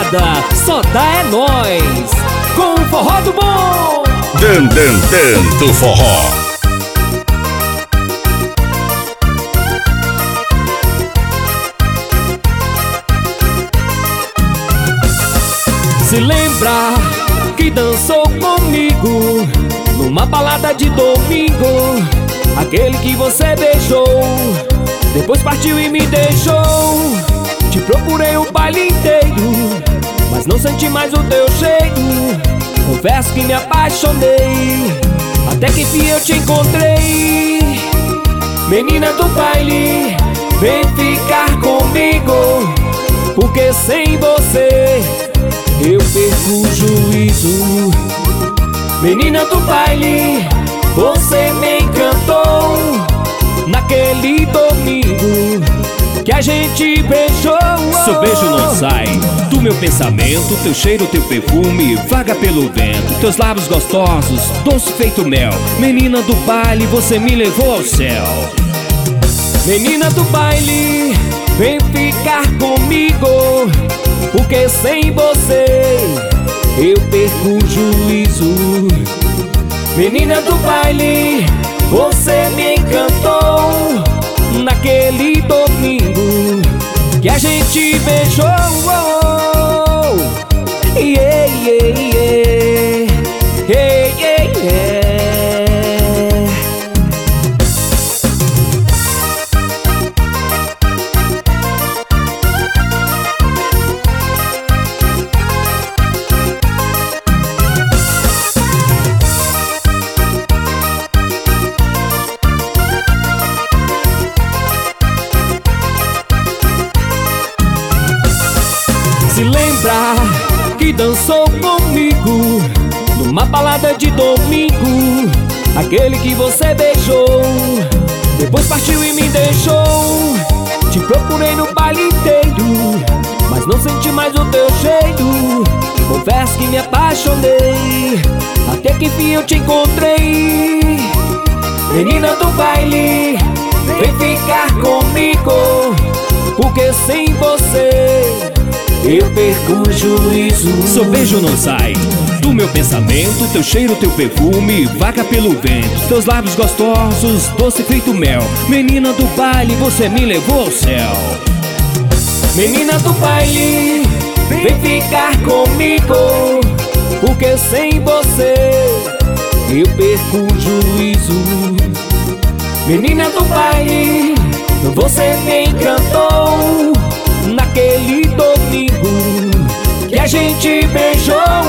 balada, só dá é nós, com o forró do bom. Dan do forró. Se lembra que dançou comigo numa balada de domingo, aquele que você beijou, depois partiu e me deixou. Te procurei o baile inteiro, mas não senti mais o teu cheiro. Confesso que me apaixonei, até que enfim eu te encontrei. Menina do baile, vem ficar comigo, porque sem você eu perco o juízo. Menina do baile, você me encantou naquele domingo que a gente beijou. Seu beijo não sai do meu pensamento, teu cheiro, teu perfume vaga pelo vento. Teus lábios gostosos, doce feito mel. Menina do baile, você me levou ao céu. Menina do baile, vem ficar comigo, porque sem você eu perco o juízo. Menina do baile, você me encantou naquele domingo que a gente beijou. Yeah, yeah, yeah. Yeah, yeah, yeah. Se lembra que dançou comigo numa balada de domingo, aquele que você beijou, depois partiu e me deixou. Te procurei no baile inteiro, mas não senti mais o teu cheiro. Confesso que me apaixonei, até que enfim eu te encontrei. Menina do baile, vem ficar comigo, porque sem você eu perco o juízo. Seu beijo não sai do meu pensamento, teu cheiro, teu perfume vaga pelo vento. Teus lábios gostosos, doce feito mel. Menina do baile, você me levou ao céu. Menina do baile, vem ficar comigo, porque sem você eu perco o juízo. Menina do baile, você me encantou naquele domingo que a gente beijou.